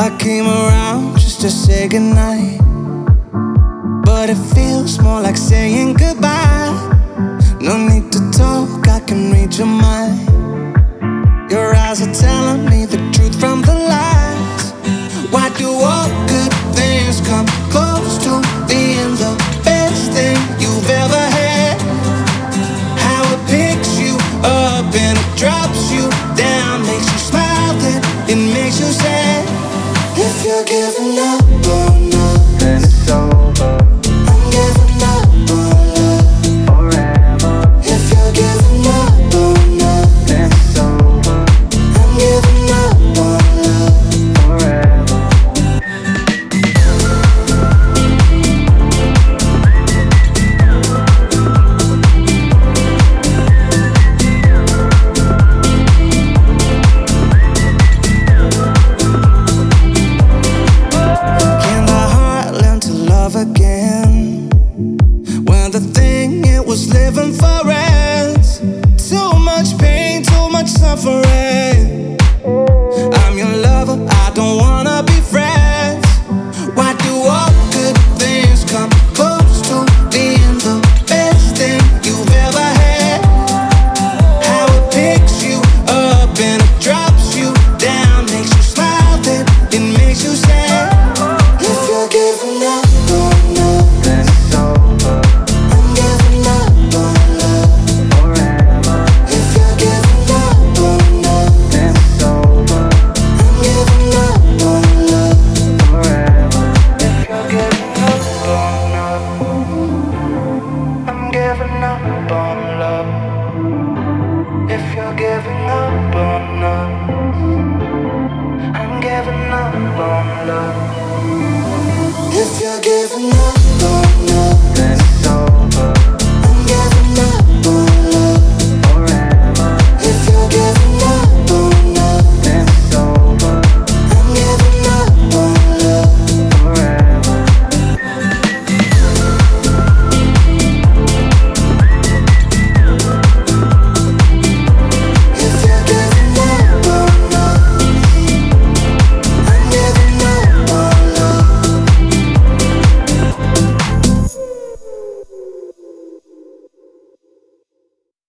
I came around just to say goodnight, but it feels more like saying goodbye. No need to talk, I can read your mind. Your eyes are telling me the truth from the lies. Why do all good things come close to being the best thing you've ever had? How it picks you up and it drops you down, makes you smile, then it makes you sad. If you're giving up on love, then it's over. I'm giving up on love forever. If you're giving up on love, then it's over. I'm giving up on love forever. Can the heart learn to love again when the thing it was living for ends? Too much pain, too much suffering. I'm your lover, I don't wanna be friends. Why do all good things come close to being the best thing you've ever had? How it picks you up and it drops you down, makes you smile, then it makes you sad. If you're giving up on love, then it's over. I'm giving up on love forever. If you're giving up on love, then it's over. I'm giving up on love forever. If you're giving up on love, I'm giving up on love. If you're giving up on love, I'm giving up on love.